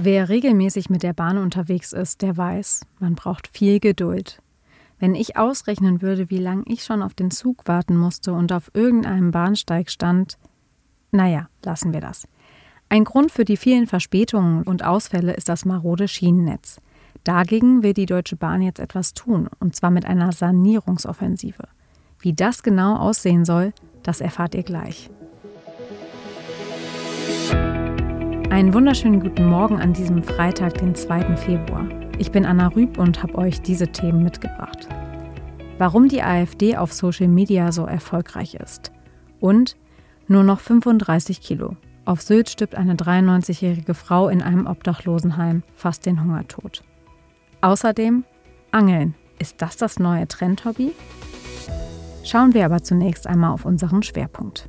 Wer regelmäßig mit der Bahn unterwegs ist, der weiß, man braucht viel Geduld. Wenn ich ausrechnen würde, wie lange ich schon auf den Zug warten musste und auf irgendeinem Bahnsteig stand, naja, lassen wir das. Ein Grund für die vielen Verspätungen und Ausfälle ist das marode Schienennetz. Dagegen will die Deutsche Bahn jetzt etwas tun, und zwar mit einer Sanierungsoffensive. Wie das genau aussehen soll, das erfahrt ihr gleich. Einen wunderschönen guten Morgen an diesem Freitag, den 2. Februar. Ich bin Anna Rüb und habe euch diese Themen mitgebracht. Warum die AfD auf Social Media so erfolgreich ist. Und nur noch 35 Kilo. Auf Sylt stirbt eine 93-jährige Frau in einem Obdachlosenheim fast den Hungertod. Außerdem Angeln. Ist das neue Trendhobby? Schauen wir aber zunächst einmal auf unseren Schwerpunkt.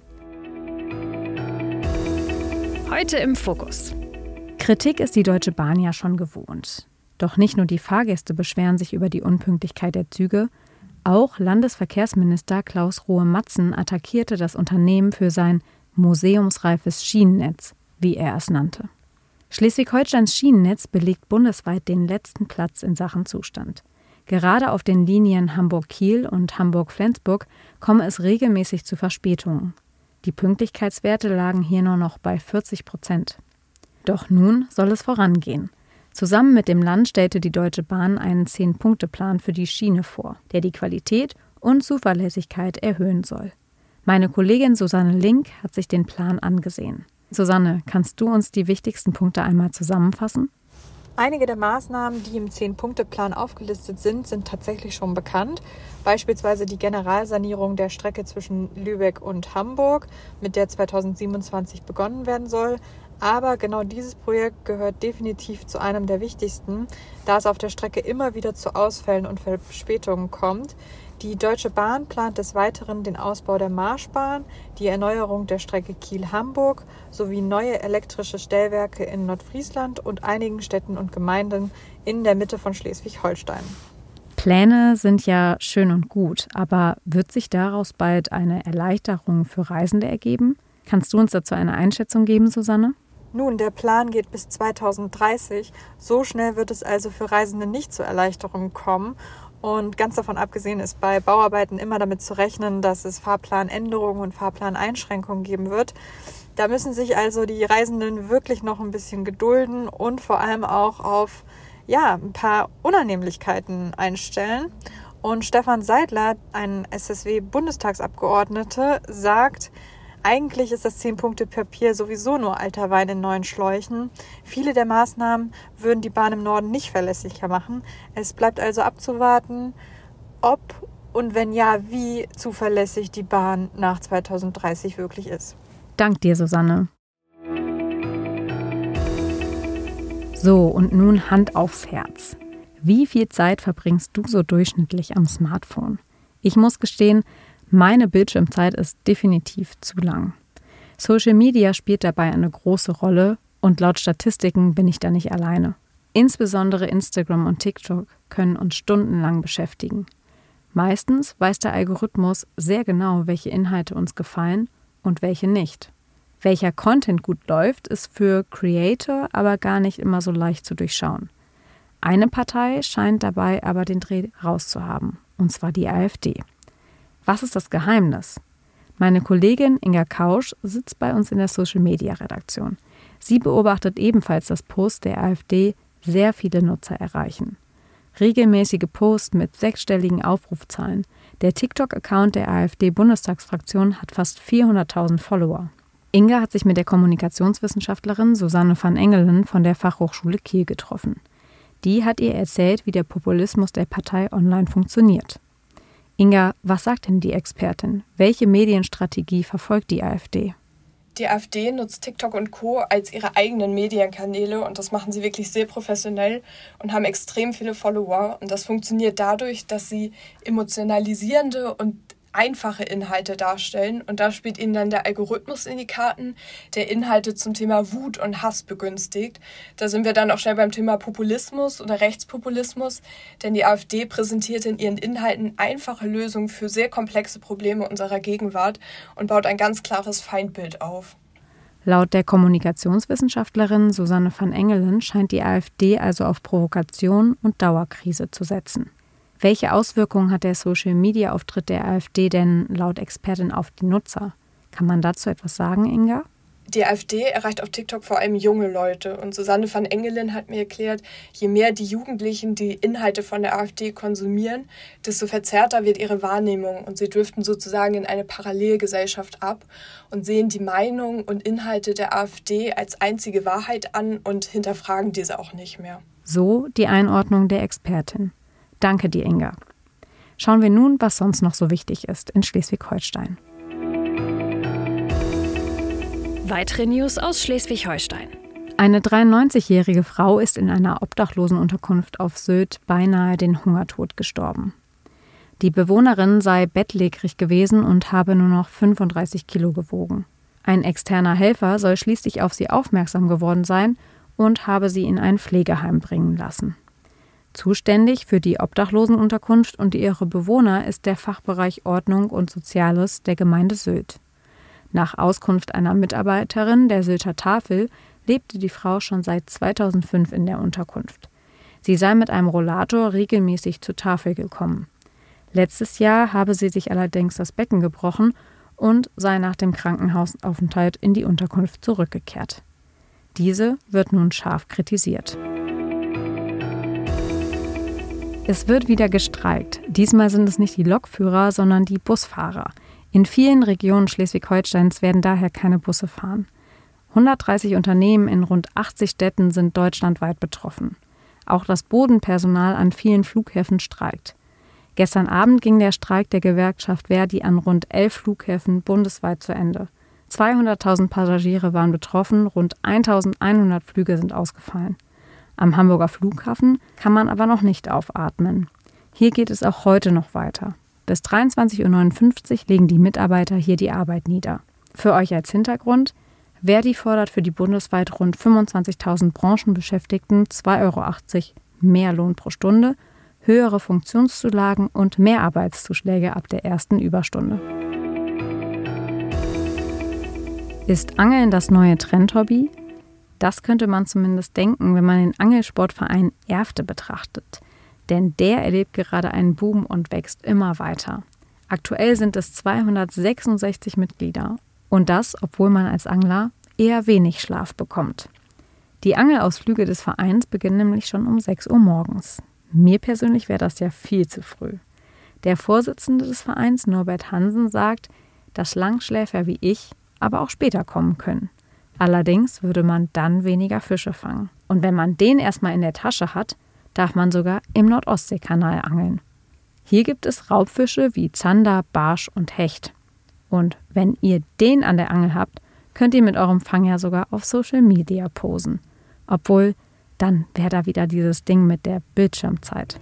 Heute im Fokus. Kritik ist die Deutsche Bahn ja schon gewohnt. Doch nicht nur die Fahrgäste beschweren sich über die Unpünktlichkeit der Züge, auch Landesverkehrsminister Klaus Rohe-Matzen attackierte das Unternehmen für sein museumsreifes Schienennetz, wie er es nannte. Schleswig-Holsteins Schienennetz belegt bundesweit den letzten Platz in Sachen Zustand. Gerade auf den Linien Hamburg-Kiel und Hamburg-Flensburg komme es regelmäßig zu Verspätungen. Die Pünktlichkeitswerte lagen hier nur noch bei 40%. Doch nun soll es vorangehen. Zusammen mit dem Land stellte die Deutsche Bahn einen 10-Punkte-Plan für die Schiene vor, der die Qualität und Zuverlässigkeit erhöhen soll. Meine Kollegin Susanne Link hat sich den Plan angesehen. Susanne, kannst du uns die wichtigsten Punkte einmal zusammenfassen? Einige der Maßnahmen, die im 10-Punkte-Plan aufgelistet sind, sind tatsächlich schon bekannt. Beispielsweise die Generalsanierung der Strecke zwischen Lübeck und Hamburg, mit der 2027 begonnen werden soll. Aber genau dieses Projekt gehört definitiv zu einem der wichtigsten, da es auf der Strecke immer wieder zu Ausfällen und Verspätungen kommt. Die Deutsche Bahn plant des Weiteren den Ausbau der Marschbahn, die Erneuerung der Strecke Kiel-Hamburg sowie neue elektrische Stellwerke in Nordfriesland und einigen Städten und Gemeinden in der Mitte von Schleswig-Holstein. Pläne sind ja schön und gut, aber wird sich daraus bald eine Erleichterung für Reisende ergeben? Kannst du uns dazu eine Einschätzung geben, Susanne? Nun, der Plan geht bis 2030. So schnell wird es also für Reisende nicht zu Erleichterungen kommen. Und ganz davon abgesehen ist bei Bauarbeiten immer damit zu rechnen, dass es Fahrplanänderungen und Fahrplaneinschränkungen geben wird. Da müssen sich also die Reisenden wirklich noch ein bisschen gedulden und vor allem auch auf ein paar Unannehmlichkeiten einstellen. Und Stefan Seidler, ein SSW-Bundestagsabgeordneter, sagt, eigentlich ist das 10-Punkte-Papier sowieso nur alter Wein in neuen Schläuchen. Viele der Maßnahmen würden die Bahn im Norden nicht verlässlicher machen. Es bleibt also abzuwarten, ob und wenn ja, wie zuverlässig die Bahn nach 2030 wirklich ist. Dank dir, Susanne. So, und nun Hand aufs Herz. Wie viel Zeit verbringst du so durchschnittlich am Smartphone? Ich muss gestehen, meine Bildschirmzeit ist definitiv zu lang. Social Media spielt dabei eine große Rolle und laut Statistiken bin ich da nicht alleine. Insbesondere Instagram und TikTok können uns stundenlang beschäftigen. Meistens weiß der Algorithmus sehr genau, welche Inhalte uns gefallen und welche nicht. Welcher Content gut läuft, ist für Creator aber gar nicht immer so leicht zu durchschauen. Eine Partei scheint dabei aber den Dreh rauszuhaben, und zwar die AfD. Was ist das Geheimnis? Meine Kollegin Inga Kausch sitzt bei uns in der Social-Media-Redaktion. Sie beobachtet ebenfalls, dass Posts der AfD sehr viele Nutzer erreichen. Regelmäßige Posts mit 6-stelligen Aufrufzahlen. Der TikTok-Account der AfD-Bundestagsfraktion hat fast 400.000 Follower. Inga hat sich mit der Kommunikationswissenschaftlerin Susanne van Engelen von der Fachhochschule Kiel getroffen. Die hat ihr erzählt, wie der Populismus der Partei online funktioniert. Inga, was sagt denn die Expertin? Welche Medienstrategie verfolgt die AfD? Die AfD nutzt TikTok und Co. als ihre eigenen Medienkanäle und das machen sie wirklich sehr professionell und haben extrem viele Follower. Und das funktioniert dadurch, dass sie emotionalisierende und einfache Inhalte darstellen. Und da spielt ihnen dann der Algorithmus in die Karten, der Inhalte zum Thema Wut und Hass begünstigt. Da sind wir dann auch schnell beim Thema Populismus oder Rechtspopulismus, denn die AfD präsentiert in ihren Inhalten einfache Lösungen für sehr komplexe Probleme unserer Gegenwart und baut ein ganz klares Feindbild auf. Laut der Kommunikationswissenschaftlerin Susanne van Engelen scheint die AfD also auf Provokation und Dauerkrise zu setzen. Welche Auswirkungen hat der Social-Media-Auftritt der AfD denn laut Expertin auf die Nutzer? Kann man dazu etwas sagen, Inga? Die AfD erreicht auf TikTok vor allem junge Leute. Und Susanne van Engelen hat mir erklärt, je mehr die Jugendlichen die Inhalte von der AfD konsumieren, desto verzerrter wird ihre Wahrnehmung. Und sie driften sozusagen in eine Parallelgesellschaft ab und sehen die Meinung und Inhalte der AfD als einzige Wahrheit an und hinterfragen diese auch nicht mehr. So die Einordnung der Expertin. Danke dir, Inga. Schauen wir nun, was sonst noch so wichtig ist in Schleswig-Holstein. Weitere News aus Schleswig-Holstein. Eine 93-jährige Frau ist in einer Obdachlosenunterkunft auf Sylt beinahe den Hungertod gestorben. Die Bewohnerin sei bettlägerig gewesen und habe nur noch 35 Kilo gewogen. Ein externer Helfer soll schließlich auf sie aufmerksam geworden sein und habe sie in ein Pflegeheim bringen lassen. Zuständig für die Obdachlosenunterkunft und ihre Bewohner ist der Fachbereich Ordnung und Soziales der Gemeinde Sylt. Nach Auskunft einer Mitarbeiterin der Sylter Tafel lebte die Frau schon seit 2005 in der Unterkunft. Sie sei mit einem Rollator regelmäßig zur Tafel gekommen. Letztes Jahr habe sie sich allerdings das Becken gebrochen und sei nach dem Krankenhausaufenthalt in die Unterkunft zurückgekehrt. Diese wird nun scharf kritisiert. Es wird wieder gestreikt. Diesmal sind es nicht die Lokführer, sondern die Busfahrer. In vielen Regionen Schleswig-Holsteins werden daher keine Busse fahren. 130 Unternehmen in rund 80 Städten sind deutschlandweit betroffen. Auch das Bodenpersonal an vielen Flughäfen streikt. Gestern Abend ging der Streik der Gewerkschaft ver.di an rund 11 Flughäfen bundesweit zu Ende. 200.000 Passagiere waren betroffen, rund 1.100 Flüge sind ausgefallen. Am Hamburger Flughafen kann man aber noch nicht aufatmen. Hier geht es auch heute noch weiter. Bis 23.59 Uhr legen die Mitarbeiter hier die Arbeit nieder. Für euch als Hintergrund: ver.di fordert für die bundesweit rund 25.000 Branchenbeschäftigten 2,80 € mehr Lohn pro Stunde, höhere Funktionszulagen und mehr Arbeitszuschläge ab der ersten Überstunde. Ist Angeln das neue Trendhobby? Das könnte man zumindest denken, wenn man den Angelsportverein Erfte betrachtet. Denn der erlebt gerade einen Boom und wächst immer weiter. Aktuell sind es 266 Mitglieder. Und das, obwohl man als Angler eher wenig Schlaf bekommt. Die Angelausflüge des Vereins beginnen nämlich schon um 6 Uhr morgens. Mir persönlich wäre das ja viel zu früh. Der Vorsitzende des Vereins, Norbert Hansen, sagt, dass Langschläfer wie ich aber auch später kommen können. Allerdings würde man dann weniger Fische fangen. Und wenn man den erstmal in der Tasche hat, darf man sogar im Nordostseekanal angeln. Hier gibt es Raubfische wie Zander, Barsch und Hecht. Und wenn ihr den an der Angel habt, könnt ihr mit eurem Fang ja sogar auf Social Media posen. Obwohl, dann wäre da wieder dieses Ding mit der Bildschirmzeit.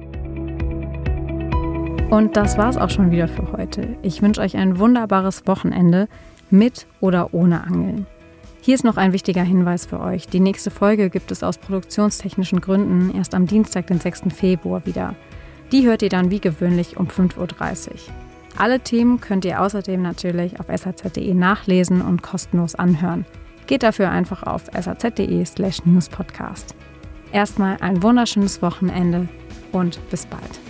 Und das war's auch schon wieder für heute. Ich wünsche euch ein wunderbares Wochenende mit oder ohne Angeln. Hier ist noch ein wichtiger Hinweis für euch. Die nächste Folge gibt es aus produktionstechnischen Gründen erst am Dienstag, den 6. Februar wieder. Die hört ihr dann wie gewöhnlich um 5.30 Uhr. Alle Themen könnt ihr außerdem natürlich auf saz.de nachlesen und kostenlos anhören. Geht dafür einfach auf saz.de/newspodcast. Erstmal ein wunderschönes Wochenende und bis bald.